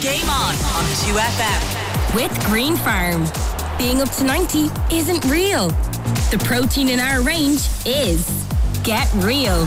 Game On 2FM. With Green Farm. Being up to 90 isn't real. The protein in our range is. Get real.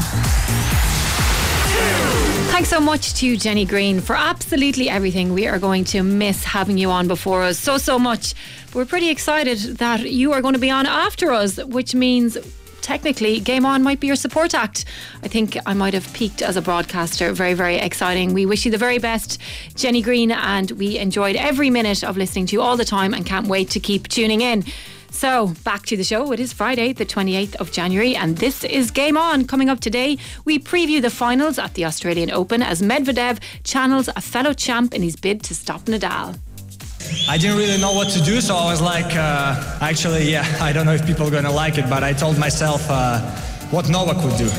Thanks so much to Jenny Green for absolutely everything. We are going to miss having you on before us so much. But we're pretty excited that you are going to be on after us, which means technically Game On might be your support act. I think I might have peaked as a broadcaster. Very, very exciting. We wish you the very best, Jenny Green, and we enjoyed every minute of listening to you all the time and can't wait to keep tuning in. So, back to the show. It is Friday, the 28th of January, and this is Game On. Coming up today, we preview the finals at the Australian Open as Medvedev channels a fellow champ in his bid to stop Nadal. I didn't really know what to do, so I was like, I don't know if people are going to like it, but I told myself what Novak would do.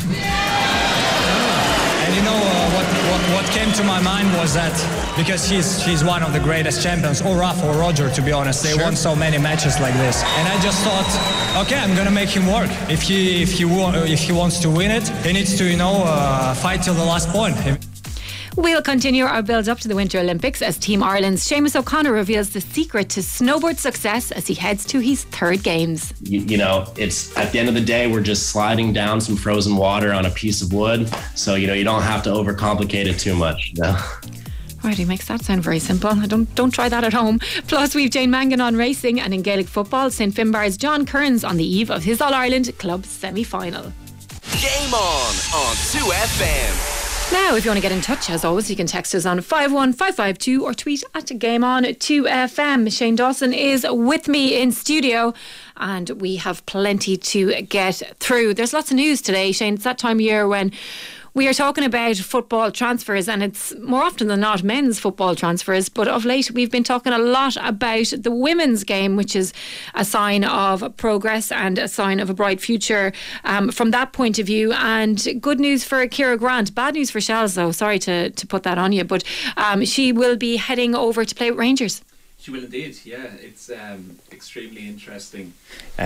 And you know, what came to my mind was that because he's one of the greatest champions, or Rafa or Roger, to be honest, they won so many matches like this, and I just thought, okay, I'm gonna make him work. If he wants to win it, he needs to fight till the last point. We'll continue our build up to the Winter Olympics as Team Ireland's Seamus O'Connor reveals the secret to snowboard success as he heads to his third games. You know, it's at the end of the day, we're just sliding down some frozen water on a piece of wood. So, you don't have to overcomplicate it too much. Right, he makes that sound very simple. Don't try that at home. Plus, we've Jane Mangan on racing, and in Gaelic football, St Finbarr's John Kearns on the eve of his All-Ireland club semi-final. Game On 2FM. Now, if you want to get in touch, as always, you can text us on 51552 or tweet at GameOn2FM. Shane Dawson is with me in studio and we have plenty to get through. There's lots of news today, Shane. It's that time of year when we are talking about football transfers, and it's more often than not men's football transfers, but of late we've been talking a lot about the women's game, which is a sign of progress and a sign of a bright future from that point of view. And good news for Ciara Grant, bad news for Shells though, sorry to put that on you, but she will be heading over to play with Rangers. She will indeed, yeah. It's extremely interesting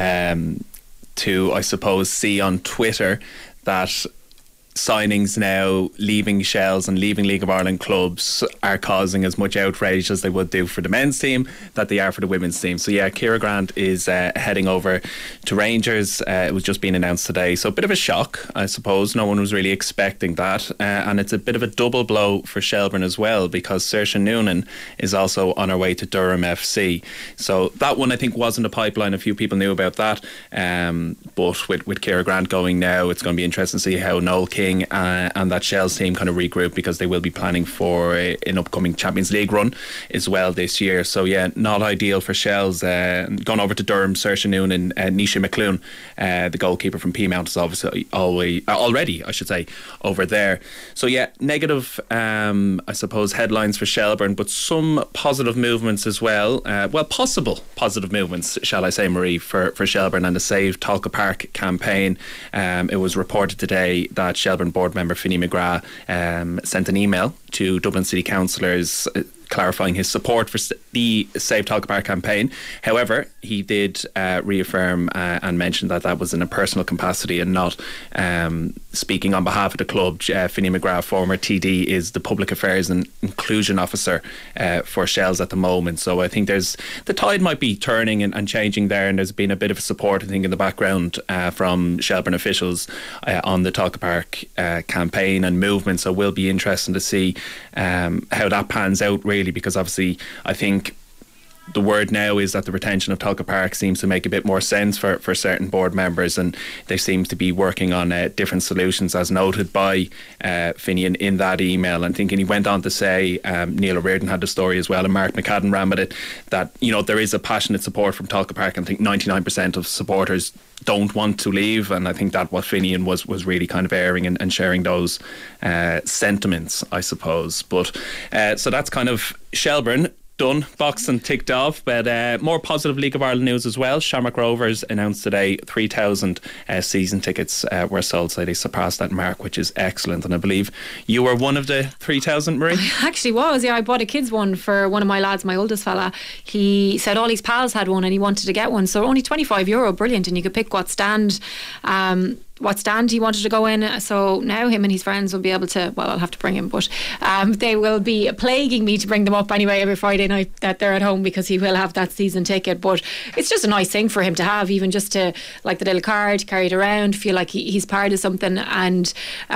to, I suppose, see on Twitter that signings now leaving Shells and leaving League of Ireland clubs are causing as much outrage as they would do for the men's team that they are for the women's team. So yeah, Ciara Grant is heading over to Rangers. It was just being announced today, so a bit of a shock, I suppose. No one was really expecting that, and it's a bit of a double blow for Shelbourne as well, because Saoirse Noonan is also on her way to Durham FC. So that one I think was in the pipeline. A few people knew about that, but with Ciara Grant going now, it's going to be interesting to see how Noel King and that Shells team kind of regroup, because they will be planning for an upcoming Champions League run as well this year. So yeah, not ideal for Shells. Gone over to Durham, Saoirse Noonan and Nisha McClune, the goalkeeper from Peamount, is obviously already, I should say, over there. So yeah, negative, I suppose, headlines for Shelbourne, but some positive movements as well. Possible positive movements, shall I say, Marie, for Shelbourne and the Save Tolka Park campaign. It was reported today that Shelbourne board member Finney McGrath sent an email to Dublin City councillors clarifying his support for the Save Tolka Park campaign. However, he did reaffirm and mention that that was in a personal capacity and not speaking on behalf of the club. Finney McGrath, former TD, is the Public Affairs and Inclusion Officer for Shells at the moment. So I think the tide might be turning and changing there, and there's been a bit of support, I think, in the background from Shelbourne officials on the Tolka Park campaign and movement. So we'll be interesting to see how that pans out, really, because obviously I think the word now is that the retention of Tolka Park seems to make a bit more sense for certain board members, and they seem to be working on different solutions, as noted by Finian in that email. And thinking, he went on to say, Neil O'Riordan had the story as well, and Mark McCadden ran with it, that there is a passionate support from Tolka Park, and I think 99% of supporters don't want to leave, and I think that what Finian was really kind of airing and sharing those sentiments, I suppose. But so that's kind of Shelbourne done, boxed and ticked off. But more positive League of Ireland news as well. Shamrock Rovers announced today 3,000 season tickets were sold, so they surpassed that mark, which is excellent. And I believe you were one of the 3,000, Marie? I actually was, yeah. I bought a kids one for one of my lads, my oldest fella. He said all his pals had one and he wanted to get one, so only €25, brilliant. And you could pick what stand what stand he wanted to go in. So now him and his friends will be able to, well, I'll have to bring him, but they will be plaguing me to bring them up anyway every Friday night that they're at home, because he will have that season ticket. But it's just a nice thing for him to have, even just to, like, the little card, carry it around, feel like he's part of something. And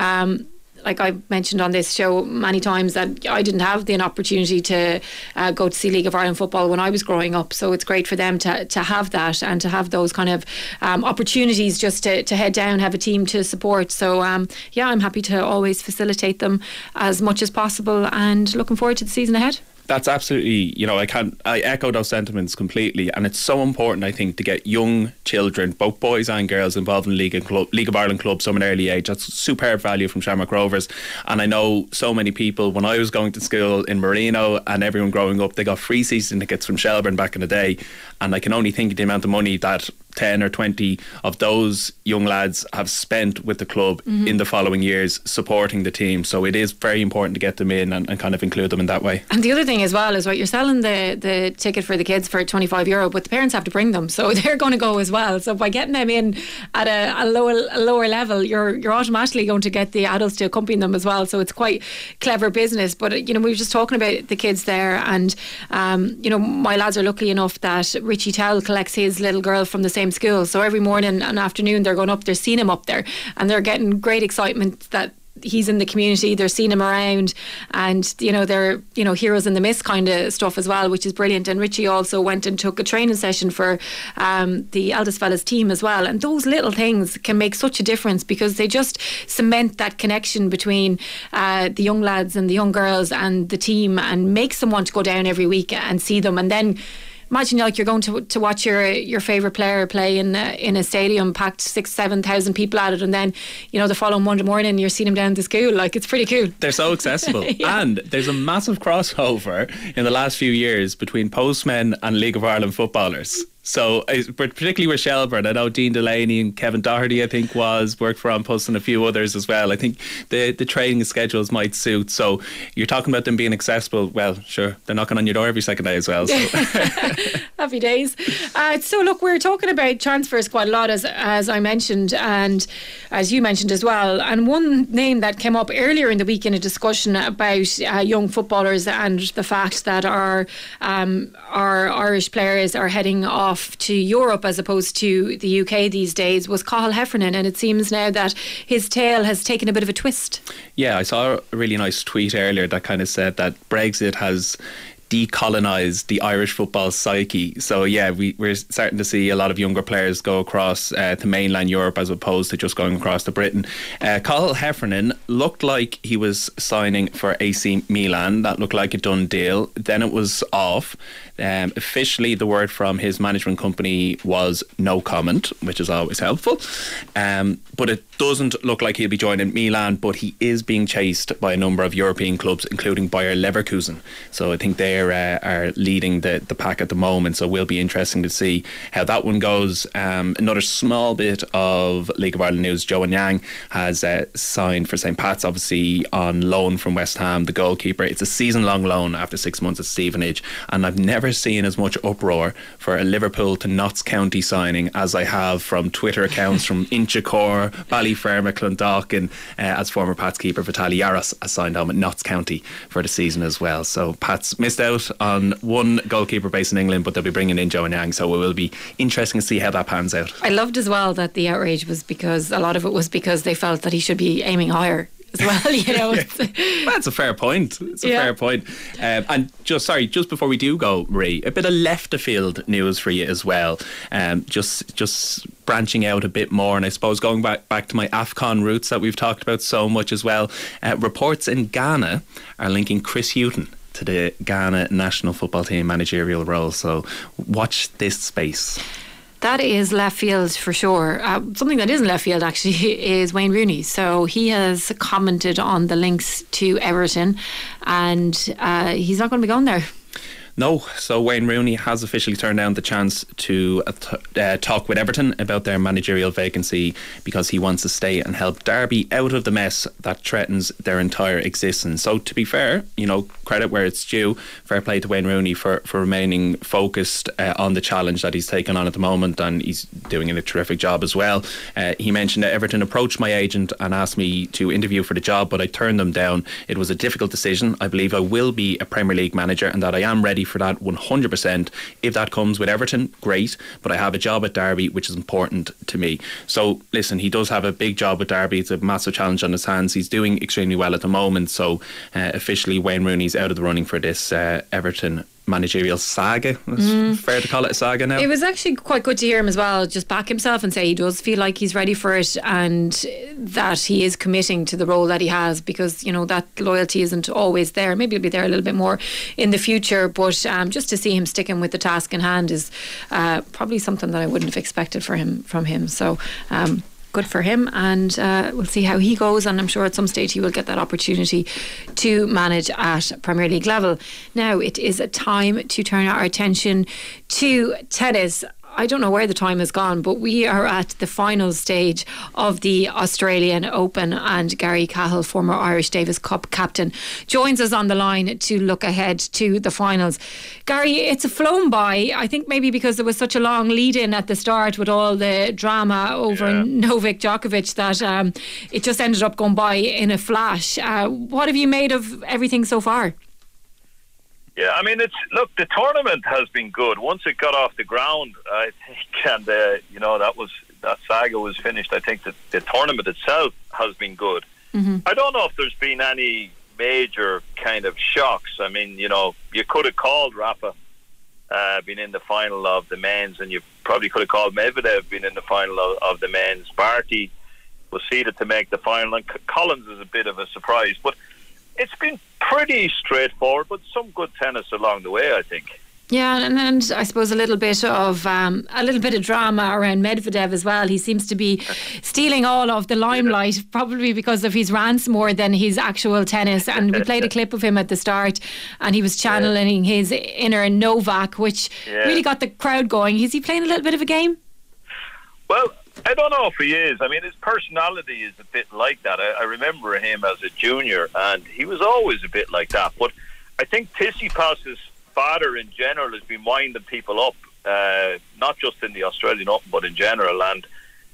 like I mentioned on this show many times, that I didn't have the opportunity to go to see League of Ireland football when I was growing up, so it's great for them to have that, and to have those kind of opportunities just to head down, have a team to support. So yeah, I'm happy to always facilitate them as much as possible, and looking forward to the season ahead. That's absolutely, I echo those sentiments completely, and it's so important, I think, to get young children, both boys and girls, involved in League of Ireland clubs from an early age. That's superb value from Shamrock Rovers. And I know so many people, when I was going to school in Marino, and everyone growing up, they got free season tickets from Shelbourne back in the day, and I can only think of the amount of money that 10 or 20 of those young lads have spent with the club in the following years supporting the team. So it is very important to get them in and kind of include them in that way. And the other thing as well is, right, you're selling the ticket for the kids for €25, but the parents have to bring them, so they're going to go as well. So by getting them in at a lower level, you're automatically going to get the adults to accompany them as well. So it's quite clever business. But we were just talking about the kids there, and my lads are lucky enough that Richie Towell collects his little girl from the same school, so every morning and afternoon they're going up, they're seeing him up there, and they're getting great excitement that he's in the community. They're seeing him around, and they're heroes in the mist kind of stuff as well, which is brilliant. And Richie also went and took a training session for the eldest fella's team as well, and those little things can make such a difference, because they just cement that connection between the young lads and the young girls and the team, and makes them want to go down every week and see them. And then imagine, like, you're going to watch your favourite player play in a stadium packed 6,000-7,000 people at it, and then the following Monday morning you're seeing them down to school. Like, it's pretty cool. They're so accessible. Yeah. And there's a massive crossover in the last few years between postmen and League of Ireland footballers. So particularly with Shelbourne, I know Dean Delaney and Kevin Doherty, I think, worked for An Post, and a few others as well. I think the training schedules might suit. So you're talking about them being accessible. Well, sure, they're knocking on your door every second day as well. So. Happy days. So look, we're talking about transfers quite a lot, as I mentioned, and as you mentioned as well. And one name that came up earlier in the week in a discussion about young footballers, and the fact that our Irish players are heading off to Europe as opposed to the UK these days, was Cathal Heffernan. And it seems now that his tale has taken a bit of a twist. Yeah, I saw a really nice tweet earlier that kind of said that Brexit has decolonised the Irish football psyche. So yeah, we're starting to see a lot of younger players go across to mainland Europe as opposed to just going across to Britain. Cathal Heffernan looked like he was signing for AC Milan. That looked like a done deal. Then it was off. Officially, the word from his management company was no comment, which is always helpful. But it doesn't look like he'll be joining Milan, but he is being chased by a number of European clubs, including Bayer Leverkusen. So I think they are leading the pack at the moment. So it will be interesting to see how that one goes. Another small bit of League of Ireland news: Joe Yang has signed for St. Pat's, obviously on loan from West Ham, the goalkeeper. It's a season-long loan after 6 months at Stevenage, and I've never seen as much uproar for a Liverpool to Notts County signing as I have from Twitter accounts from Inchicore, Ballyfermot, Clondalkin, as former Pats keeper Vitaly Yaros has signed on with Notts County for the season as well. So Pats missed out on one goalkeeper based in England, but they'll be bringing in Joe Yang, so it will be interesting to see how that pans out. I loved as well that the outrage was because a lot of it was because they felt that he should be aiming higher as well, That's a fair point. It's a fair point. And just before we do go, Marie, a bit of left of field news for you as well. Just branching out a bit more, and I suppose going back to my AFCON roots that we've talked about so much as well. Reports in Ghana are linking Chris Hughton to the Ghana national football team managerial role. So watch this space. That is left field for sure. Something that isn't left field actually is Wayne Rooney. So he has commented on the links to Everton, and he's not going to be going there. No, so Wayne Rooney has officially turned down the chance to talk with Everton about their managerial vacancy because he wants to stay and help Derby out of the mess that threatens their entire existence. So to be fair, credit where it's due, fair play to Wayne Rooney for remaining focused on the challenge that he's taken on at the moment, and he's doing a terrific job as well. He mentioned that Everton approached my agent and asked me to interview for the job, but I turned them down. It was a difficult decision. I believe I will be a Premier League manager and that I am ready for that 100%. If that comes with Everton, great, but I have a job at Derby which is important to me. So listen, he does have a big job at Derby. It's a massive challenge on his hands. He's doing extremely well at the moment, so officially Wayne Rooney's out of the running for this Everton managerial saga. It's fair to call it a saga now. It was actually quite good to hear him as well just back himself and say he does feel like he's ready for it and that he is committing to the role that he has, because that loyalty isn't always there. Maybe it'll be there a little bit more in the future, but just to see him sticking with the task in hand is probably something that I wouldn't have expected from him. So good for him, and we'll see how he goes, and I'm sure at some stage he will get that opportunity to manage at Premier League level. Now it is a time to turn our attention to tennis. I don't know where the time has gone, but we are at the final stage of the Australian Open, and Gary Cahill, former Irish Davis Cup captain, joins us on the line to look ahead to the finals. Gary, it's flown by, I think maybe because there was such a long lead-in at the start with all the drama over Novak Djokovic that it just ended up going by in a flash. What have you made of everything so far? Yeah, I mean, the tournament has been good. Once it got off the ground, I think, and that saga was finished, I think that the tournament itself has been good. Mm-hmm. I don't know if there's been any major kind of shocks. I mean, you could have called Rafa being in the final of the men's, and you probably could have called Medvedev being in the final of the men's. Barty was seeded to make the final, and Collins is a bit of a surprise, but it's been pretty straightforward, but some good tennis along the way, I think. Yeah, and I suppose a little bit of drama around Medvedev as well. He seems to be stealing all of the limelight, probably because of his rants more than his actual tennis. And we played a clip of him at the start, and he was channeling his inner Novak, which really got the crowd going. Is he playing a little bit of a game? Well, I don't know if he is. I mean, his personality is a bit like that. I remember him as a junior, and he was always a bit like that. But I think Tsitsipas's father in general has been winding people up, not just in the Australian Open, but in general. And,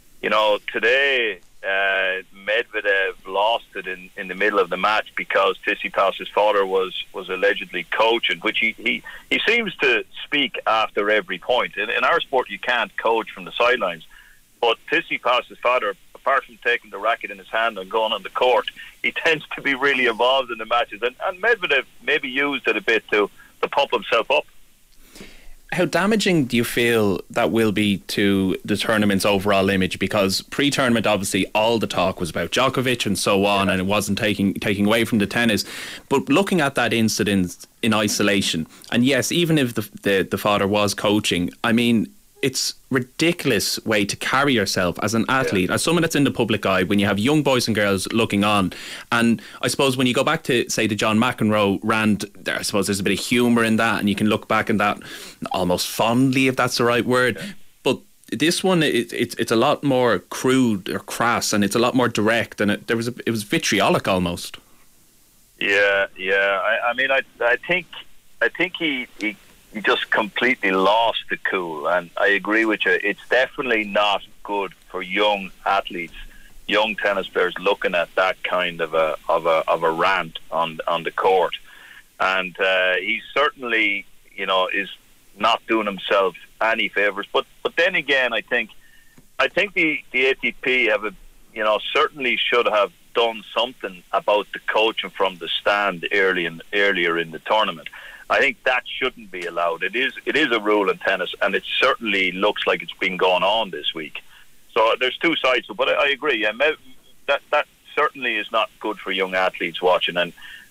today Medvedev lost it in the middle of the match because Tsitsipas's father was allegedly coaching, which he seems to speak after every point. In our sport, you can't coach from the sidelines. But Tsitsipas's father, apart from taking the racket in his hand and going on the court, he tends to be really involved in the matches. And Medvedev maybe used it a bit to pump himself up. How damaging do you feel that will be to the tournament's overall image? Because pre-tournament, obviously, all the talk was about Djokovic and so on, and it wasn't taking away from the tennis. But looking at that incident in isolation, and yes, even if the father was coaching, I mean, it's ridiculous way to carry yourself as an athlete, as someone that's in the public eye, when you have young boys and girls looking on. And I suppose when you go back to, say, the John McEnroe rant, I suppose there's a bit of humour in that, and you can look back on that almost fondly, if that's the right word. But this one, it's a lot more crude or crass, and it's a lot more direct, and it was vitriolic almost. Yeah. I mean, I think he just completely lost the cool, and I agree with you. It's definitely not good for young athletes, young tennis players, looking at that kind of a rant on the court. And he certainly, is not doing himself any favours. But then again, I think the ATP certainly should have done something about the coaching from the stand earlier in the tournament. I think that shouldn't be allowed. It is a rule in tennis, and it certainly looks like it's been going on this week. So there's two sides to it, but I agree. Yeah, that certainly is not good for young athletes watching. And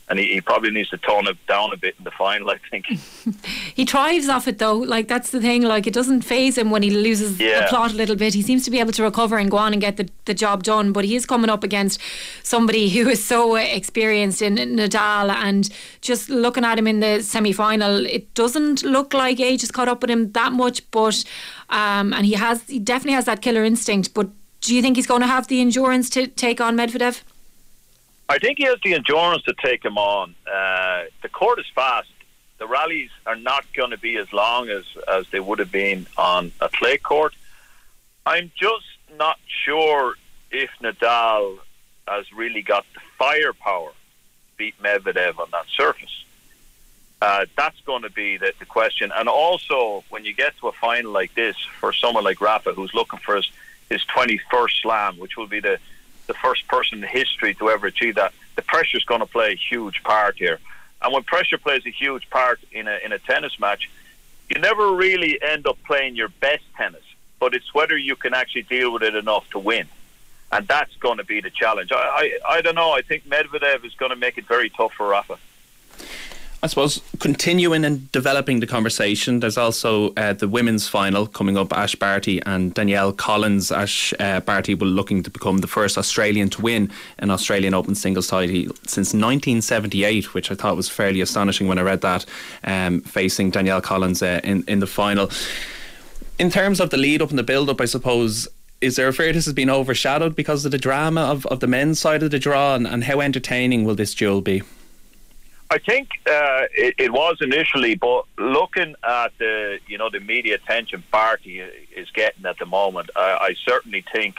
and he probably needs to tone it down a bit in the final, I think. He thrives off it though, like that's the thing, like it doesn't faze him when he loses the plot a little bit. He seems to be able to recover and go on and get the job done, but he is coming up against somebody who is so experienced in Nadal, and just looking at him in the semi-final, it doesn't look like age has caught up with him that much, but and he definitely has that killer instinct. But do you think he's going to have the endurance to take on Medvedev? I think he has the endurance to take him on. The court is fast. The rallies are not going to be as long as they would have been on a clay court. I'm just not sure if Nadal has really got the firepower to beat Medvedev on that surface. That's going to be the question. And also, when you get to a final like this, for someone like Rafa, who's looking for his 21st slam, which will be the first person in history to ever achieve that, the pressure's going to play a huge part here. And when pressure plays a huge part in a tennis match, you never really end up playing your best tennis, but it's whether you can actually deal with it enough to win. And that's going to be the challenge. I don't know. I think Medvedev is going to make it very tough for Rafa. I suppose continuing and developing the conversation, there's also the women's final coming up. Ash Barty and Danielle Collins. Ash Barty will looking to become the first Australian to win an Australian Open singles title since 1978, which I thought was fairly astonishing when I read that, facing Danielle Collins in the final. In terms of the lead up and the build up, I suppose, is there a fear this has been overshadowed because of the drama of the men's side of the draw, and how entertaining will this duel be? I think it was initially, but looking at the media attention Barty is getting at the moment, I certainly think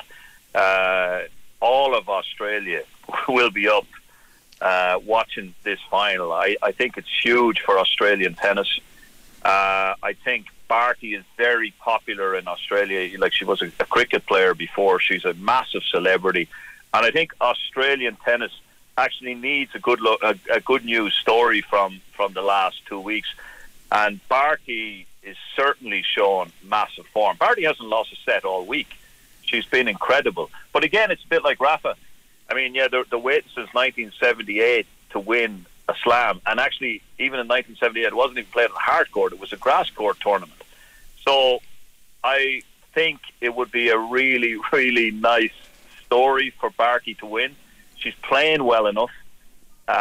all of Australia will be up watching this final. I think it's huge for Australian tennis. I think Barty is very popular in Australia. Like, she was a cricket player before. She's a massive celebrity, and I think Australian tennis actually needs a good news story from the last 2 weeks, and Barty is certainly showing massive form. Barty hasn't lost a set all week. She's been incredible, but again, it's a bit like Rafa. I mean, the wait since 1978 to win a slam, and actually even in 1978 it wasn't even played on hard court, it was a grass court tournament. So I think it would be a really, really nice story for Barty to win. She's playing well enough, and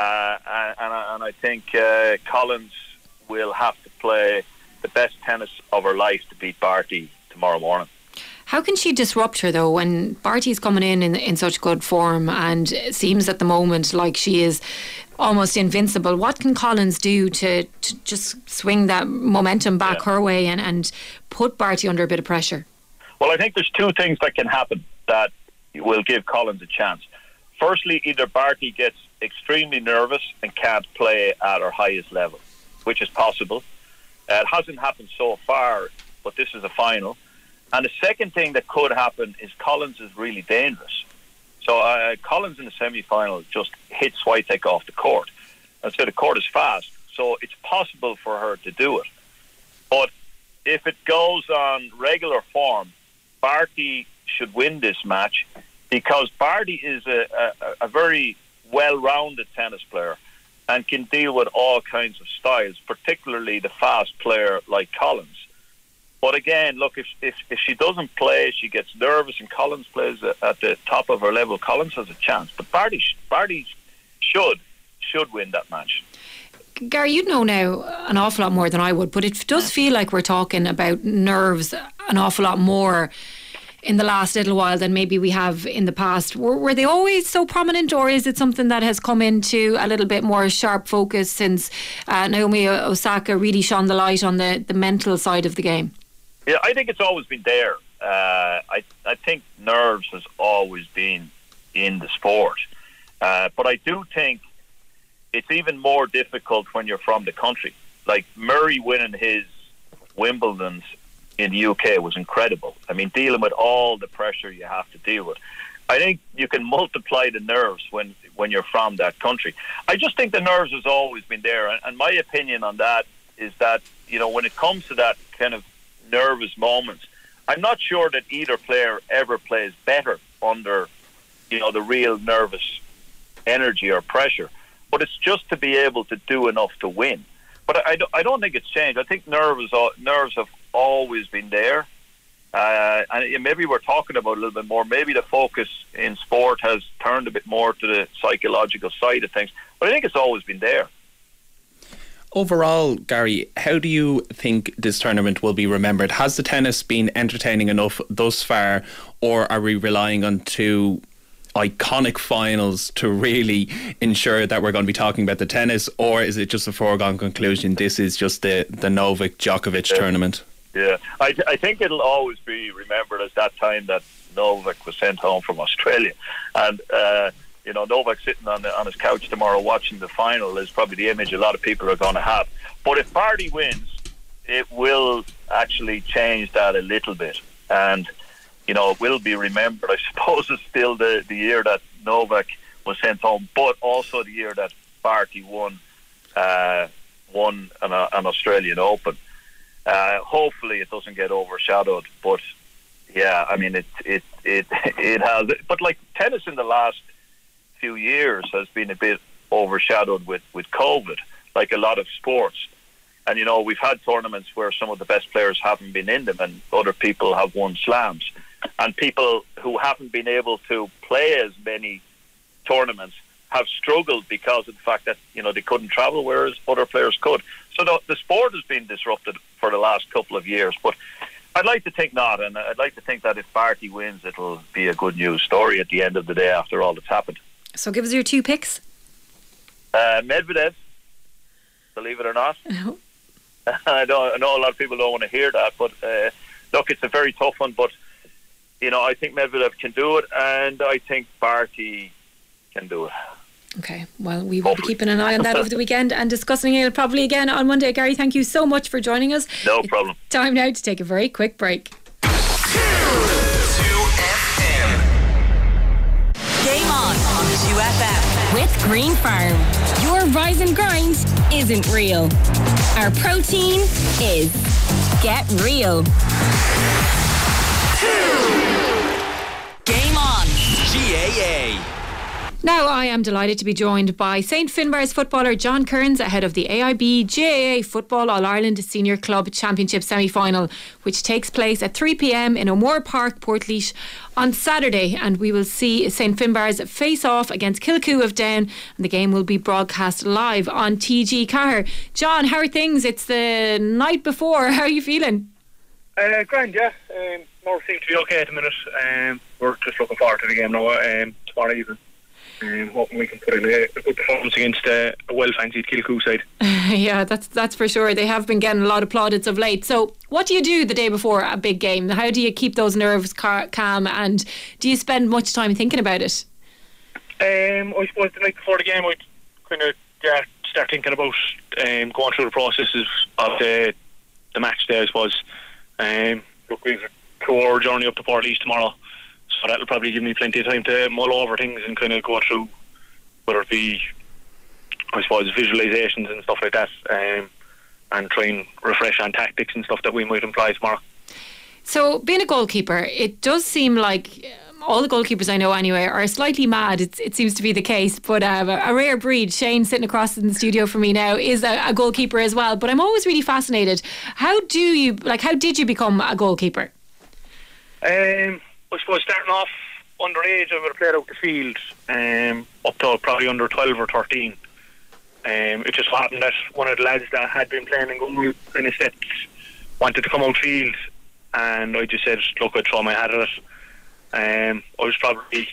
I think Collins will have to play the best tennis of her life to beat Barty tomorrow morning. How can she disrupt her though, when Barty's coming in such good form, and it seems at the moment like she is almost invincible? What can Collins do to just swing that momentum back her way and put Barty under a bit of pressure? Well, I think there's two things that can happen that will give Collins a chance. Firstly, either Barty gets extremely nervous and can't play at her highest level, which is possible. It hasn't happened so far, but this is a final. And the second thing that could happen is Collins is really dangerous. So Collins in the semi-final just hit Swiatek off the court. And so the court is fast, so it's possible for her to do it. But if it goes on regular form, Barty should win this match, because Barty is a very well-rounded tennis player and can deal with all kinds of styles, particularly the fast player like Collins. But again, look, if she doesn't play, she gets nervous, and Collins plays at the top of her level, Collins has a chance. But Barty should win that match. Gary, you'd know now an awful lot more than I would, but it does feel like we're talking about nerves an awful lot more in the last little while than maybe we have in the past. Were they always so prominent, or is it something that has come into a little bit more sharp focus since Naomi Osaka really shone the light on the mental side of the game? Yeah, I think it's always been there. I think nerves has always been in the sport. But I do think it's even more difficult when you're from the country. Like Murray winning his Wimbledons in the UK was incredible. I mean, dealing with all the pressure you have to deal with. I think you can multiply the nerves when you're from that country. I just think the nerves has always been there. And my opinion on that is that, when it comes to that kind of nervous moments, I'm not sure that either player ever plays better under, the real nervous energy or pressure. but it's just to be able to do enough to win. But I don't think it's changed. I think nerves have always been there. And maybe we're talking about it a little bit more. Maybe the focus in sport has turned a bit more to the psychological side of things. But I think it's always been there. Overall, Gary, how do you think this tournament will be remembered? Has the tennis been entertaining enough thus far, or are we relying on two iconic finals to really ensure that we're going to be talking about the tennis, or is it just a foregone conclusion this is just the Novak-Djokovic tournament? Yeah, I think it'll always be remembered as that time that Novak was sent home from Australia. And, Novak sitting on his couch tomorrow watching the final is probably the image a lot of people are going to have. But if Barty wins, it will actually change that a little bit. And, it will be remembered. I suppose it's still the year that Novak was sent home, but also the year that Barty won an Australian Open. Hopefully it doesn't get overshadowed, but yeah, I mean it has. But like tennis in the last few years has been a bit overshadowed with COVID, like a lot of sports. And we've had tournaments where some of the best players haven't been in them, and other people have won slams. And people who haven't been able to play as many tournaments have struggled because of the fact that they couldn't travel, whereas other players could. So the sport has been disrupted for the last couple of years, but I'd like to think not, and I'd like to think that if Barty wins, it'll be a good news story at the end of the day after all that's happened. So give us your two picks. Medvedev, believe it or not. Oh. I know a lot of people don't want to hear that, but look, it's a very tough one, but I think Medvedev can do it, and I think Barty can do it. Okay, well, we will be keeping an eye on that over the weekend and discussing it probably again on Monday. Gary, thank you so much for joining us. No problem. It's time now to take a very quick break. 2 FM. Game on 2FM. With Green Farm. Your rise and grind isn't real. Our protein is. Get real. Game on GAA. Now I am delighted to be joined by St Finbarr's footballer John Kearns ahead of the AIB GAA Football All-Ireland Senior Club Championship semi-final, which takes place at 3 p.m. in O'Moore Park, Portlaoise on Saturday, and we will see St Finbarr's face off against Kilcoo of Down, and the game will be broadcast live on TG Cahir. John, how are things? It's the night before. How are you feeling? Grand, yeah. More seems to be okay at the minute. We're just looking forward to the game now tomorrow evening. Hoping we can put in a good performance against a well-fancied Kilcoo side. Yeah, that's for sure. They have been getting a lot of plaudits of late. So what do you do the day before a big game? How do you keep those nerves calm, and do you spend much time thinking about it? I suppose the night before the game I'd kind of start thinking about going through the processes of the match day, I suppose. Look, we've a 2-hour journey up to Portlaoise tomorrow, so that'll probably give me plenty of time to mull over things and kind of go through, whether it be, I suppose, visualisations and stuff like that, and try and refresh on tactics and stuff that we might employ tomorrow. So, being a goalkeeper, it does seem like all the goalkeepers I know anyway are slightly mad. It seems to be the case, but a rare breed. Shane, sitting across in the studio from me now, is a goalkeeper as well. But I'm always really fascinated. How did you become a goalkeeper? I suppose starting off underage, I would have played out the field up to probably under 12 or 13. It just happened that one of the lads that had been playing in goal in his steps wanted to come out field, and I just said, look, I'd throw my hat at it. I was probably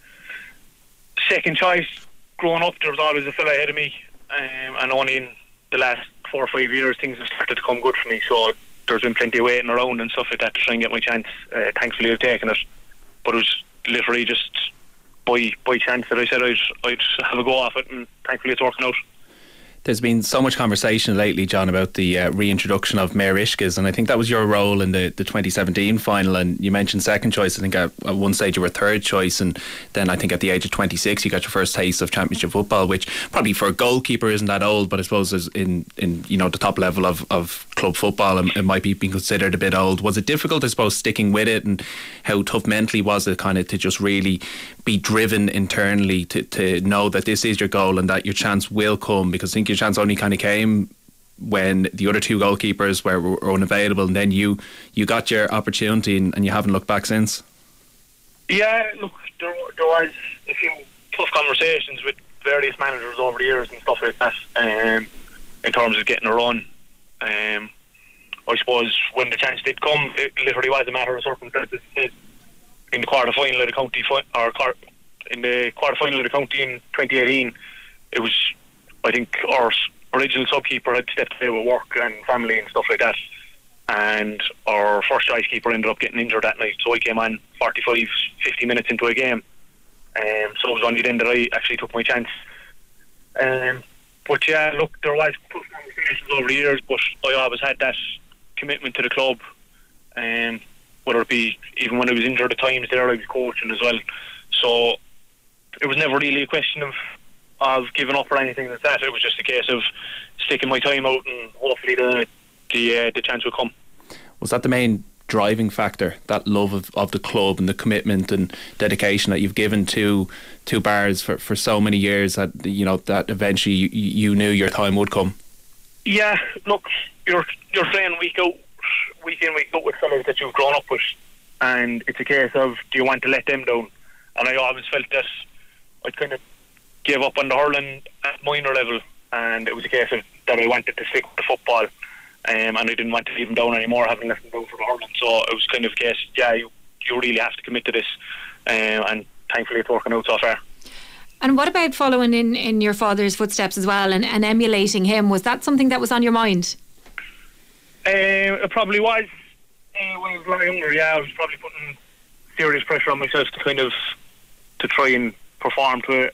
second choice growing up. There was always a fella ahead of me, and only in the last 4 or 5 years things have started to come good for me, so there's been plenty of waiting around and stuff like that to try and get my chance. Thankfully I've taken it, but it was literally just by chance that I said I'd have a go off it, and thankfully it's working out. There's been so much conversation lately, John, about the reintroduction of Mayor Ishkas, and I think that was your role in the 2017 final, and you mentioned second choice. I think at one stage you were third choice, and then I think at the age of 26 you got your first taste of championship football, which probably for a goalkeeper isn't that old, but I suppose is in the top level of club football, and it might be being considered a bit old. Was it difficult, I suppose, sticking with it, and how tough mentally was it kind of to just really be driven internally to know that this is your goal and that your chance will come? Because I think your chance only kind of came when the other two goalkeepers were unavailable, and then you got your opportunity, and you haven't looked back since. Yeah, look, there was a few tough conversations with various managers over the years and stuff like that, in terms of getting a run. I suppose when the chance did come, it literally was a matter of circumstances. In the quarter final of the county, in the quarter final of the county in 2018, it was, I think, our original subkeeper had stepped away with work and family and stuff like that, and our first choice keeper ended up getting injured that night, so I came on 45-50 minutes into a game, so it was only then that I actually took my chance. But yeah, look, there was tough conversations over the years, but I always had that commitment to the club, whether it be even when I was injured at times there, I was coaching as well, so it was never really a question of giving up or anything like that. It was just a case of sticking my time out, and hopefully the chance will come. Was that the main driving factor, that love of the club and the commitment and dedication that you've given to Bars for so many years, that that eventually you knew your time would come? Yeah, look, you're playing week in, week out with fellas that you've grown up with, and it's a case of, do you want to let them down? And I always felt that I'd kind of gave up on the hurling at minor level, and it was a case of that I wanted to stick with the football, and I didn't want to leave them down anymore, having left them down for the hurling. So it was kind of a case, you really have to commit to this, and thankfully it's working out so far. And what about following in your father's footsteps as well, and emulating him? Was that something that was on your mind? It probably was. When I was a lot younger, I was probably putting serious pressure on myself to try and perform to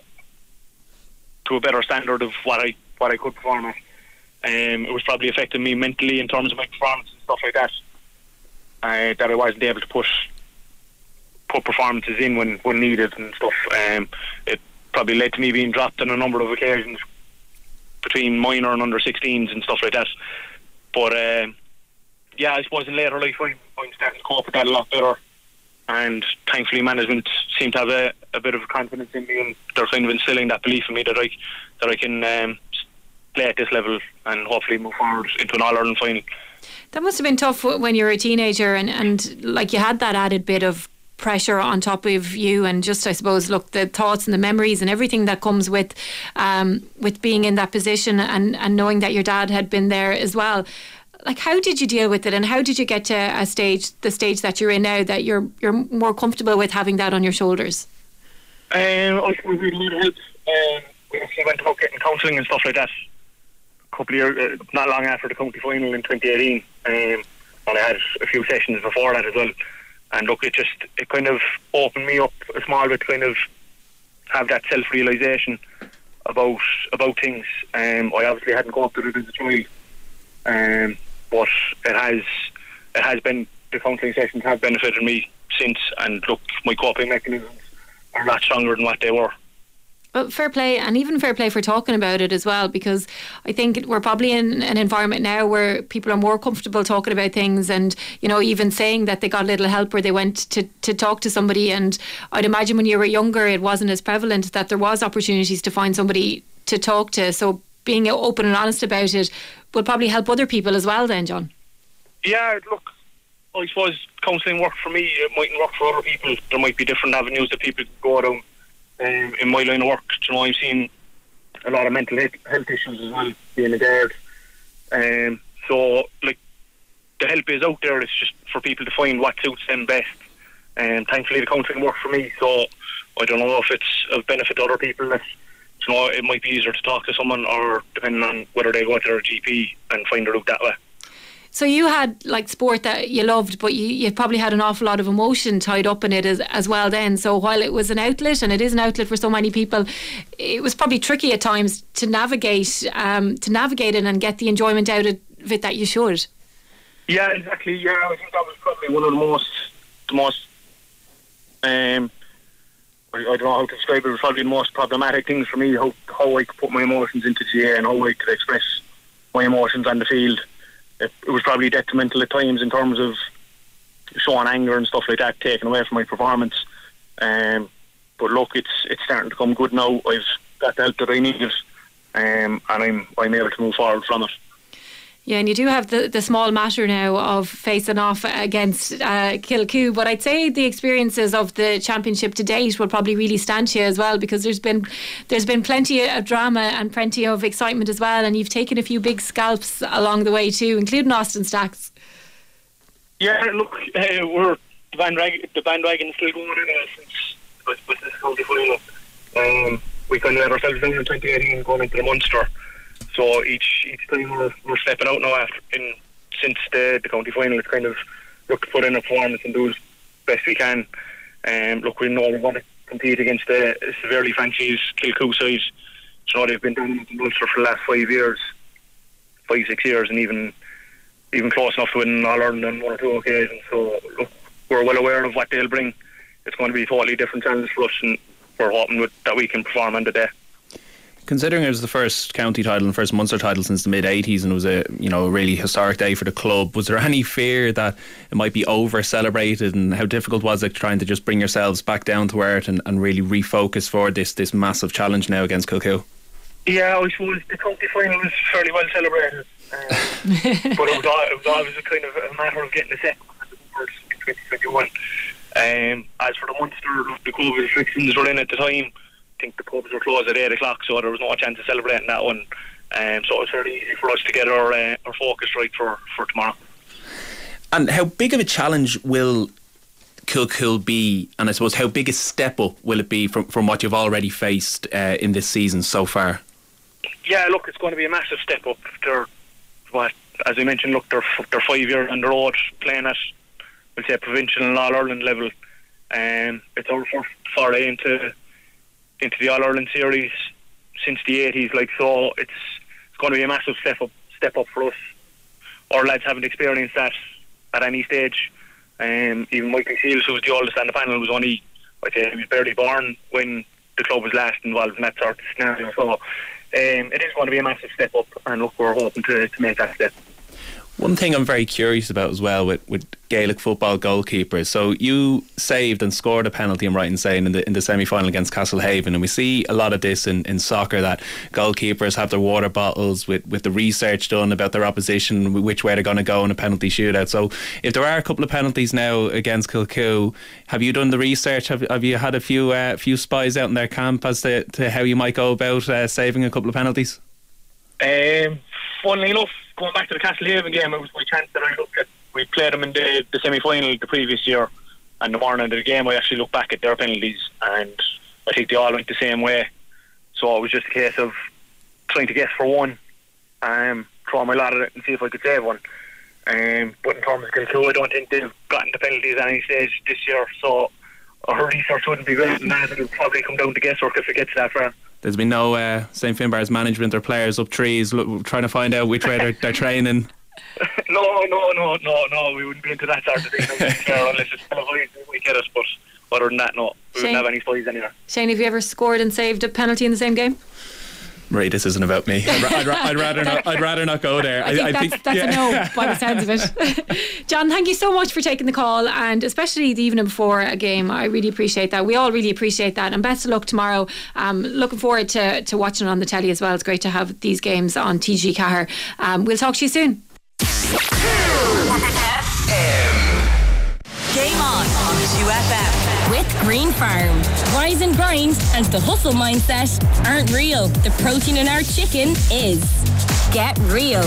a better standard of what I could perform at. It was probably affecting me mentally in terms of my performance and stuff like that. That I wasn't able to put performances in when needed and stuff. It probably led to me being dropped on a number of occasions between minor and under 16s and stuff like that. But I suppose in later life I'm starting to cope with that a lot better, and thankfully management seem to have a bit of confidence in me, and they're kind of instilling that belief in me that I can play at this level and hopefully move forward into an All-Ireland final. That must have been tough when you were a teenager, and like you had that added bit of pressure on top of you, and just, I suppose, look, the thoughts and the memories and everything that comes with being in that position, and knowing that your dad had been there as well. Like, how did you deal with it, and how did you get to the stage that you're in now, that you're more comfortable with having that on your shoulders? I suppose we need help. We actually went about getting counselling and stuff like that a couple of years, not long after the county final in 2018, and I had a few sessions before that as well. And look, it kind of opened me up a small bit to kind of have that self-realisation about things. I obviously hadn't gone through it as a child, but it has been, the counselling sessions have benefited me since, and look, my coping mechanisms are a lot stronger than what they were. Well, fair play, and even fair play for talking about it as well, because I think we're probably in an environment now where people are more comfortable talking about things, and even saying that they got a little help or they went to talk to somebody. And I'd imagine when you were younger it wasn't as prevalent, that there was opportunities to find somebody to talk to. So being open and honest about it will probably help other people as well then, John. Yeah, look, I suppose counselling worked for me, it mightn't work for other people. There might be different avenues that people can go down. In my line of work, I'm seeing a lot of mental health issues as well, being a guard. So, like, the help is out there. It's just for people to find what suits them best. Thankfully, the counselling worked for me, so I don't know if it's of benefit to other people. That, it might be easier to talk to someone, or depending on whether they go to their GP and find a route that way. So you had like sport that you loved, but you probably had an awful lot of emotion tied up in it as well then. So while it was an outlet, and it is an outlet for so many people, it was probably tricky at times to navigate it and get the enjoyment out of it that you should. Yeah, exactly. Yeah, I think that was probably one of the most I don't know how to describe it. It was probably the most problematic things for me, how I could put my emotions into GA and how I could express my emotions on the field. it was probably detrimental at times in terms of showing anger and stuff like that, taken away from my performance. But look, it's starting to come good now. I've got the help that I needed, and I'm able to move forward from it. Yeah, and you do have the small matter now of facing off against Kilcoo, but I'd say the experiences of the championship to date will probably really stand to you as well, because there's been plenty of drama and plenty of excitement as well, and you've taken a few big scalps along the way too, including Austin Stacks. Yeah, look, we're the bandwagon is still going since this county final. We kind of let ourselves down in 2018 going into the Munster. So each time we're stepping out now since the county final, it's kind of look to put in a performance and do as best we can. Look, we know we want to compete against the severely franchised Kilcoo side. So they've been down in Munster for the last 5 years, 5-6 years, and even close enough to win All Ireland on one or two occasions. So look, we're well aware of what they'll bring. It's going to be a totally different challenge for us, and we're hoping that we can perform on the day. Considering it was the first county title and first Munster title since the mid-80s, and it was a really historic day for the club, was there any fear that it might be over-celebrated, and how difficult was it trying to just bring yourselves back down to earth and really refocus for this massive challenge now against Kilcoo? Yeah, I suppose the county final was fairly well celebrated, but it was always a kind of a matter of getting the second in 2021. As for the Munster, the COVID restrictions were in at the time. I think the pubs were closed at 8 o'clock, so there was no chance of celebrating that one. So it was fairly easy for us to get our focus right for tomorrow. And how big of a challenge will Kilcoo be, and I suppose how big a step up will it be from what you've already faced in this season so far? Yeah, look, it's going to be a massive step up. As I mentioned, look, they're 5 years on the road playing at, we'll say, provincial and All-Ireland level. It's our first foray into the All-Ireland series since the 80s, so it's going to be a massive step up for us. Our lads haven't experienced that at any stage. Even Michael Shields, who was the oldest on the panel, was only, he was barely born when the club was last involved in that sort of scenario. So it is going to be a massive step up, and look, we're hoping to make that step. One thing I'm very curious about as well with Gaelic football goalkeepers. So you saved and scored a penalty, I'm right in saying, in the semi-final against Castlehaven, and we see a lot of this in soccer, that goalkeepers have their water bottles with the research done about their opposition, which way they're going to go in a penalty shootout. So if there are a couple of penalties now against Kilcoo, have you done the research? Have you had a few spies out in their camp as to how you might go about saving a couple of penalties? Funnily enough, going back to the Castlehaven game, it was my chance that I looked at. We played them in the semi-final the previous year, and the morning of the game I actually looked back at their penalties, and I think they all went the same way. So it was just a case of trying to guess for one, throw my lot at it and see if I could save one. But in terms of Kilcoo, I don't think they've gotten the penalties at any stage this year, so our research wouldn't be great, and that it'll probably come down to guesswork if it gets that far. There's been no St Finbarr's management or players up trees trying to find out which way they're training. No, we wouldn't be into that sort of thing unless it's televised and we get it, but other than that, no, we wouldn't have any spies anywhere. Shane, have you ever scored and saved a penalty in the same game? Right, this isn't about me. I'd rather not go there. I think that's a no by the sounds of it. John, thank you so much for taking the call, and especially the evening before a game. I really appreciate that. We all really appreciate that, and best of luck tomorrow. Looking forward to watching it on the telly as well. It's great to have these games on TG Cahir. We'll talk to you soon. Game on 2FM with Green Farm. Rise and grind and the hustle mindset aren't real. The protein in our chicken is. Get real.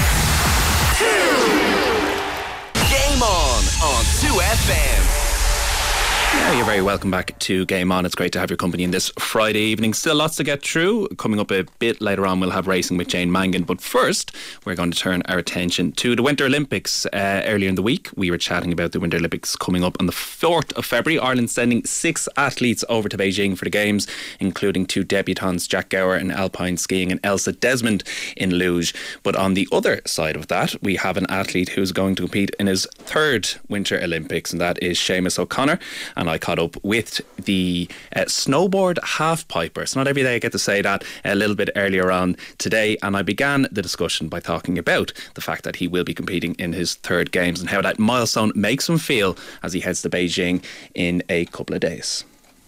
Game on 2FM. Yeah, you're very welcome back to Game On. It's great to have your company in this Friday evening. Still lots to get through. Coming up a bit later on, we'll have racing with Jane Mangan. But first, we're going to turn our attention to the Winter Olympics. Earlier in the week, we were chatting about the Winter Olympics coming up on the 4th of February. Ireland sending 6 athletes over to Beijing for the Games, including 2 debutantes, Jack Gower in alpine skiing and Elsa Desmond in luge. But on the other side of that, we have an athlete who's going to compete in his 3rd Winter Olympics, and that is Seamus O'Connor. and I caught up with the snowboard half-piper. It's not every day I get to say that, a little bit earlier on today, and I began the discussion by talking about the fact that he will be competing in his third Games and how that milestone makes him feel as he heads to Beijing in a couple of days.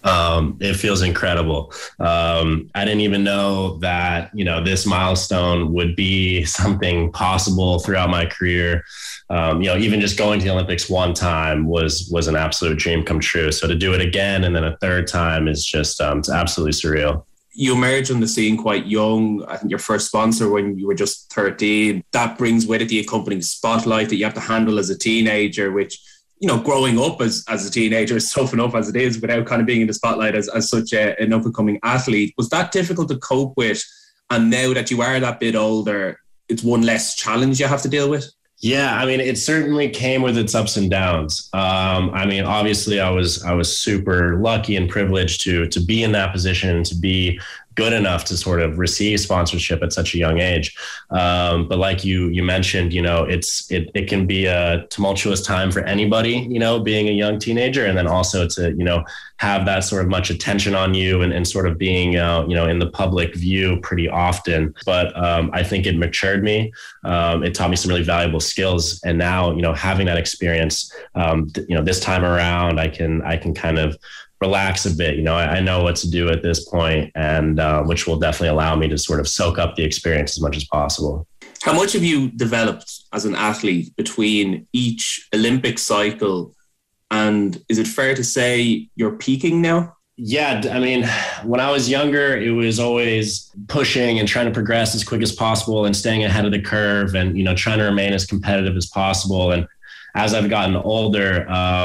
It feels incredible. I didn't even know that, this milestone would be something possible throughout my career. Even just going to the Olympics one time was an absolute dream come true. So to do it again and then a third time is just, it's absolutely surreal. You emerged on the scene quite young. I think your first sponsor when you were just 13. That brings with it the accompanying spotlight that you have to handle as a teenager, which, growing up as a teenager is tough enough as it is without kind of being in the spotlight as such an up-and-coming athlete. Was that difficult to cope with? And now that you are that bit older, it's one less challenge you have to deal with? Yeah, it certainly came with its ups and downs. Obviously I was super lucky and privileged to be in that position, to be good enough to sort of receive sponsorship at such a young age. But like you mentioned, it can be a tumultuous time for anybody, being a young teenager, and then also to, have that sort of much attention on you and sort of being, in the public view pretty often. But I think it matured me. It taught me some really valuable skills. And now, having that experience, this time around, I can kind of relax a bit. I know what to do at this point, and which will definitely allow me to sort of soak up the experience as much as possible. How much have you developed as an athlete between each Olympic cycle? And is it fair to say you're peaking now? Yeah, when I was younger, it was always pushing and trying to progress as quick as possible and staying ahead of the curve and, trying to remain as competitive as possible. And as I've gotten older,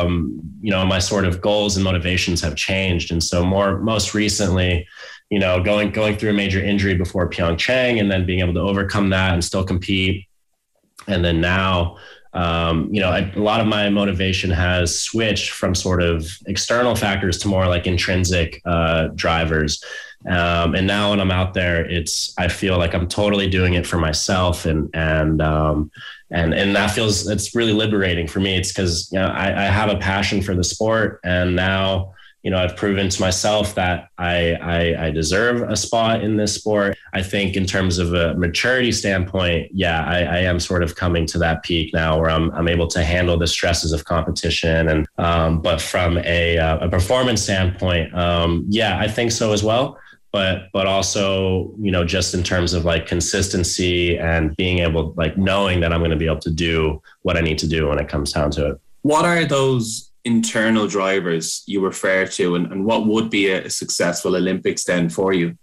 my sort of goals and motivations have changed. And so most recently, going through a major injury before Pyeongchang and then being able to overcome that and still compete. And then now, a lot of my motivation has switched from sort of external factors to more like intrinsic drivers. And now when I'm out there, I feel like I'm totally doing it for myself. And that feels, it's really liberating for me. It's because, I have a passion for the sport, and now, I've proven to myself that I deserve a spot in this sport. I think in terms of a maturity standpoint, I am sort of coming to that peak now where I'm able to handle the stresses of competition. And, but from a performance standpoint, I think so as well. But also, just in terms of like consistency and being able, like knowing that I'm going to be able to do what I need to do when it comes down to it. What are those internal drivers you refer to, and what would be a successful Olympics then for you?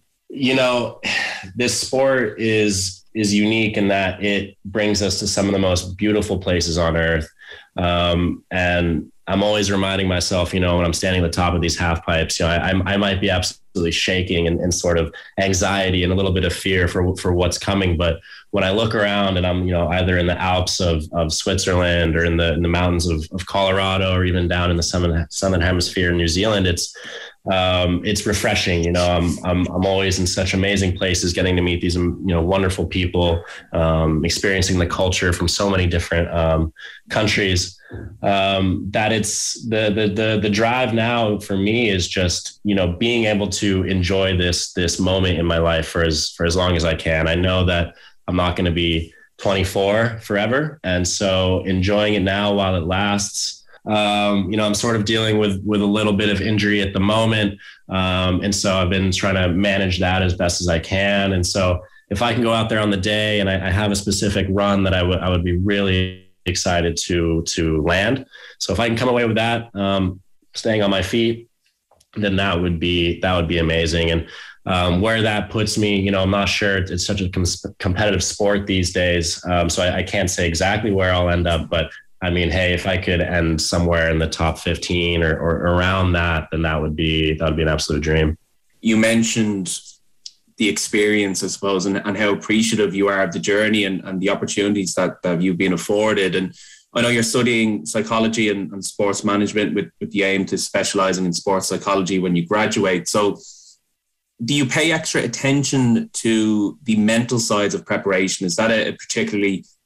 This sport is unique in that it brings us to some of the most beautiful places on earth. And I'm always reminding myself, when I'm standing at the top of these half pipes, I might be absolutely shaking and sort of anxiety and a little bit of fear for what's coming. But when I look around and I'm, either in the Alps of Switzerland or in the mountains of Colorado, or even down in the southern hemisphere in New Zealand, it's refreshing. I'm always in such amazing places, getting to meet these, wonderful people, experiencing the culture from so many different countries. That it's the drive now for me is just, being able to enjoy this moment in my life for as long as I can. I know that I'm not going to be 24 forever. And so enjoying it now while it lasts. I'm sort of dealing with a little bit of injury at the moment. And so I've been trying to manage that as best as I can. And so if I can go out there on the day and I have a specific run that I would be really excited to land. So if I can come away with that, staying on my feet, then that would be amazing. And where that puts me, I'm not sure. It's such a competitive sport these days. So I can't say exactly where I'll end up, but hey, if I could end somewhere in the top 15 or around that, then that would be an absolute dream. You mentioned the experience, I suppose, and how appreciative you are of the journey and the opportunities that you've been afforded. And I know you're studying psychology and sports management with the aim to specializing in sports psychology when you graduate. So do you pay extra attention to the mental sides of preparation? Is that a particularly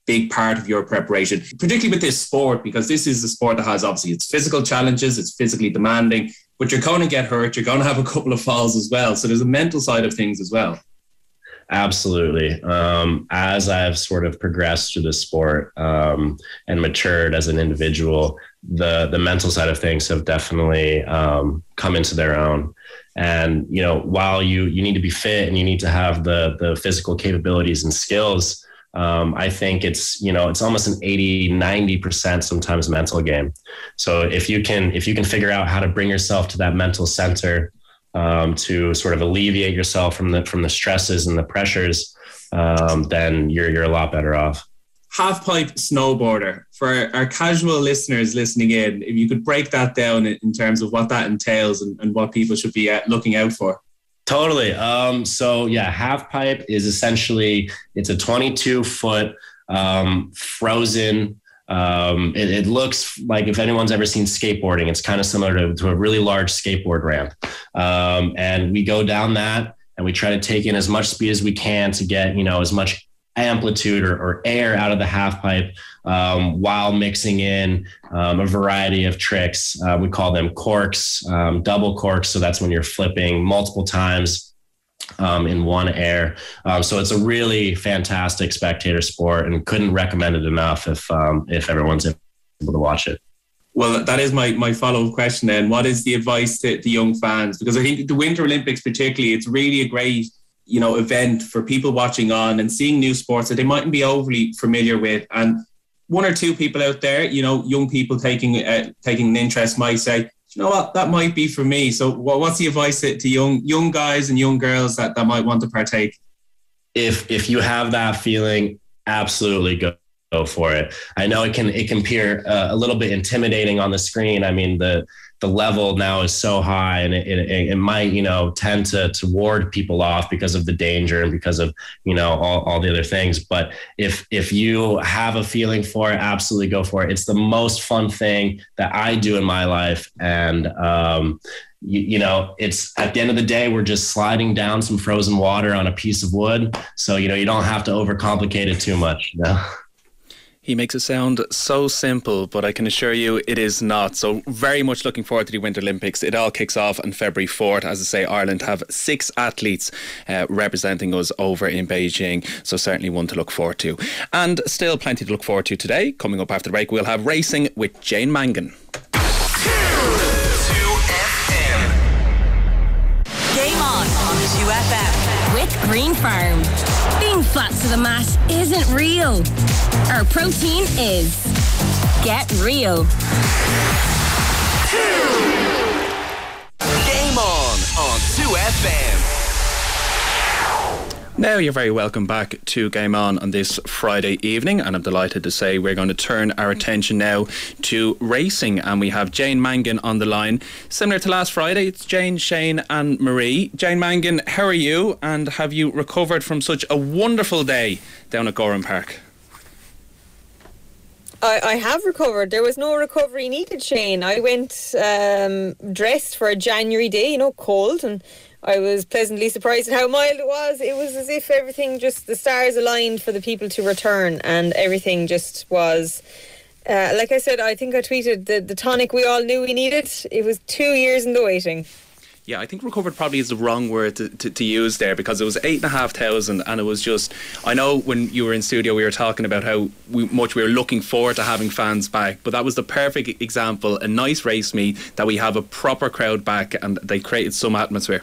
big part of your preparation, particularly with this sport, because this is a sport that has obviously its physical challenges, it's physically demanding, but you're going to get hurt, you're going to have a couple of falls as well. So there's a mental side of things as well. Absolutely. As I've sort of progressed through the sport and matured as an individual, the mental side of things have definitely come into their own. And, you know, while you need to be fit and you need to have the physical capabilities and skills, I think it's almost an 80-90% sometimes mental game. So if you can figure out how to bring yourself to that mental center, to sort of alleviate yourself from the stresses and the pressures, then you're a lot better off. Half-pipe snowboarder, for our casual listeners listening in, if you could break that down in terms of what that entails and what people should be looking out for. Totally. So yeah, half-pipe is essentially, it's a 22-foot frozen. It looks like, if anyone's ever seen skateboarding, it's kind of similar to a really large skateboard ramp. And we go down that and we try to take in as much speed as we can to get, as much amplitude or air out of the half pipe, while mixing in a variety of tricks. We call them corks, double corks. So that's when you're flipping multiple times in one air. So it's a really fantastic spectator sport, and couldn't recommend it enough if everyone's able to watch it. Well, that is my follow-up question then. What is the advice to the young fans? Because I think the Winter Olympics particularly, it's really a great, event for people watching on and seeing new sports that they mightn't be overly familiar with. And one or two people out there, young people taking an interest might say, you know what, that might be for me. So what's the advice to young guys and young girls that might want to partake? If you have that feeling, absolutely go for it. I know it can appear a little bit intimidating on the screen. I mean, the level now is so high, and it might, tend to ward people off because of the danger and because of, all the other things. But if you have a feeling for it, absolutely go for it. It's the most fun thing that I do in my life. And, it's at the end of the day, we're just sliding down some frozen water on a piece of wood. So, you don't have to overcomplicate it too much. He makes it sound so simple, but I can assure you it is not. So very much looking forward to the Winter Olympics. It all kicks off on February 4th. As I say, Ireland have 6 athletes representing us over in Beijing. So certainly one to look forward to. And still plenty to look forward to today. Coming up after the break, we'll have racing with Jane Mangan. 2FM. Game on 2FM with Green Farm. Being flat to the mat isn't real. Our protein is. Get real. Game on 2FM. Now you're very welcome back to Game On this Friday evening, and I'm delighted to say we're going to turn our attention now to racing, and we have Jane Mangan on the line. Similar to last Friday, it's Jane, Shane and Marie. Jane Mangan, how are you, and have you recovered from such a wonderful day down at Goran Park? I have recovered. There was no recovery needed, Shane. I went dressed for a January day, cold, and I was pleasantly surprised at how mild it was. It was as if everything just, the stars aligned for the people to return, and everything just was, like I said, I think I tweeted, the tonic we all knew we needed. It was 2 years in the waiting. Yeah, I think recovered probably is the wrong word to use there, because it was 8,500, and it was just, I know when you were in studio we were talking about how much we were looking forward to having fans back, but that was the perfect example, a nice race meet that we have a proper crowd back, and they created some atmosphere.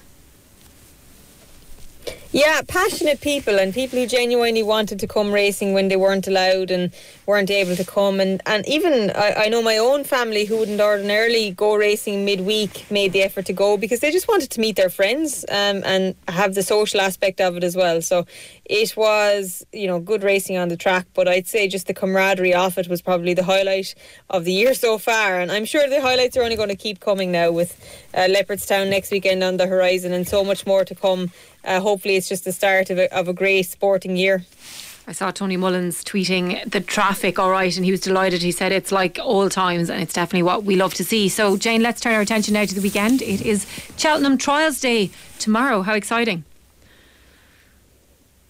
Yeah, passionate people, and people who genuinely wanted to come racing when they weren't allowed and weren't able to come. And even I know my own family, who wouldn't ordinarily go racing midweek, made the effort to go because they just wanted to meet their friends and have the social aspect of it as well. So it was, good racing on the track, but I'd say just the camaraderie of it was probably the highlight of the year so far. And I'm sure the highlights are only going to keep coming now, with Leopardstown next weekend on the horizon and so much more to come. Hopefully it's just the start of a great sporting year. I saw Tony Mullins tweeting the traffic, all right, and he was delighted. He said it's like old times, and it's definitely what we love to see. So, Jane, let's turn our attention now to the weekend. It is Cheltenham Trials Day tomorrow. How exciting.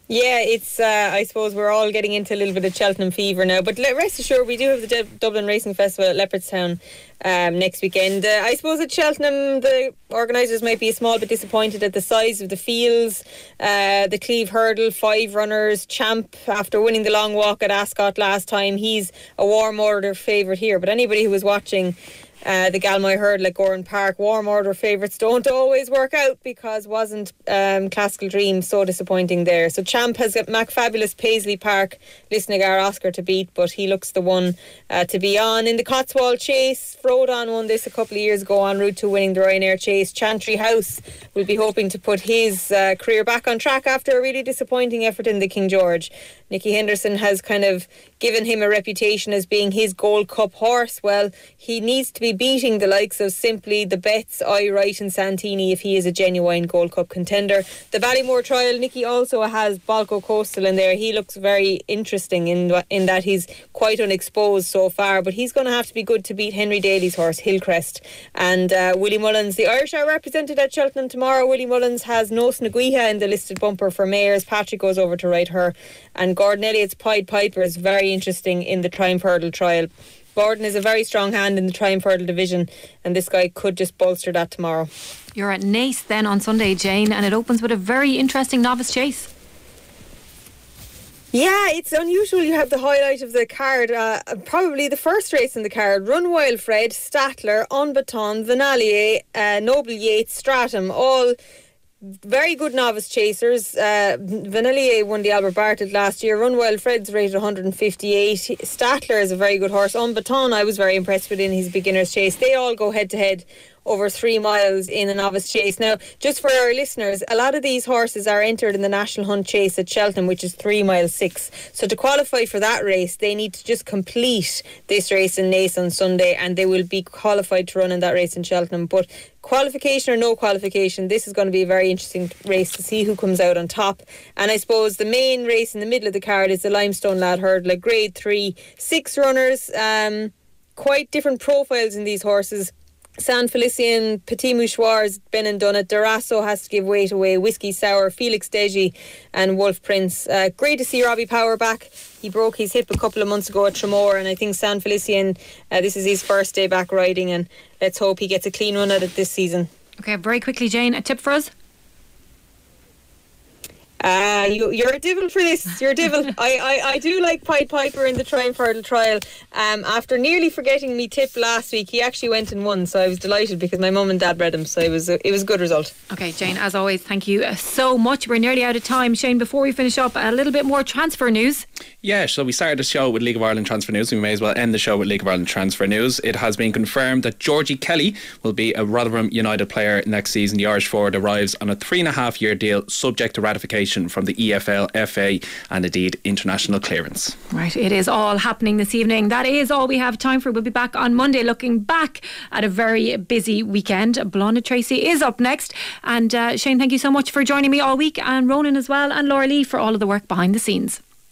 Yeah, it's. I suppose we're all getting into a little bit of Cheltenham fever now. But rest assured, we do have the Dublin Racing Festival at Leopardstown next weekend. I suppose at Cheltenham, the organisers might be a small bit disappointed at the size of the fields. The Cleve Hurdle, 5 runners. Champ, after winning the long walk at Ascot last time, he's a warm order favourite here. But anybody who was watching the Galmoy Hurdle at Gowran Park, warm order favourites don't always work out, because wasn't Classical Dream so disappointing there. So Champ has got MacFabulous, Paisley Park, Lisnagar, Oscar to beat, but he looks the one to be on. In the Cotswold Chase, Frodon won this a couple of years ago en route to winning the Ryanair Chase. Chantry House will be hoping to put his career back on track after a really disappointing effort in the King George. Nicky Henderson has kind of given him a reputation as being his Gold Cup horse. Well, he needs to be beating the likes of Simply, the Betts, I Wright and Santini if he is a genuine Gold Cup contender. The Ballymore Trial, Nicky also has Balco Coastal in there. He looks very interesting in that he's quite unexposed so far, but he's going to have to be good to beat Henry Daly's horse, Hillcrest. And Willie Mullins, the Irish are represented at Cheltenham tomorrow. Willie Mullins has Nos Naguiha in the listed bumper for Mayors. Patrick goes over to ride her. And Gordon Elliott's Pied Piper is very interesting in the Triumph Hurdle Trial. Gordon is a very strong hand in the Triumph Hurdle division, and this guy could just bolster that tomorrow. You're at Naas then on Sunday, Jane, and it opens with a very interesting novice chase. Yeah, it's unusual. You have the highlight of the card, probably the first race in the card. Run Wild Fred, Statler, On Baton, Venalier, Noble Yates, Stratum, all very good novice chasers. Venalier won the Albert Bartlett last year. Run Wild Fred's rated 158. Statler is a very good horse. On Baton, I was very impressed with in his beginner's chase. They all go head to head over 3 miles in a novice chase. Now, just for our listeners, a lot of these horses are entered in the National Hunt Chase at Cheltenham, which is 3 miles 6. So to qualify for that race, they need to just complete this race in Naas on Sunday, and they will be qualified to run in that race in Cheltenham. But qualification or no qualification, this is going to be a very interesting race to see who comes out on top. And I suppose the main race in the middle of the card is the Limestone Lad Hurdle, like Grade 3, 6 runners, quite different profiles in these horses. San Felicien, Petit Mouchoir's been and done it. Durasso has to give weight away. Whiskey Sour, Felix Deji and Wolf Prince. Great to see Robbie Power back. He broke his hip a couple of months ago at Tremor, and I think San Felicien, this is his first day back riding, and let's hope he gets a clean run at it this season. Okay, very quickly, Jane, a tip for us? You're a devil for this. You're a devil. I do like Pied Piper in the Triumph Hurdle Trial. After nearly forgetting me tip last week, he actually went and won, so I was delighted because my mum and dad bred him, so it was a good result. Okay, Jane, as always, thank you so much. We're nearly out of time. Shane, before we finish up, a little bit more transfer news. Yeah, so we started the show with League of Ireland transfer news. We may as well end the show with League of Ireland transfer news. It has been confirmed that Georgie Kelly will be a Rotherham United player next season. The Irish forward arrives on a 3.5-year deal subject to ratification from the EFL, FA and indeed international clearance. Right, it is all happening this evening. That is all we have time for. We'll be back on Monday looking back at a very busy weekend. Blonde Tracy is up next, and Shane, thank you so much for joining me all week, and Ronan as well, and Laura Lee for all of the work behind the scenes.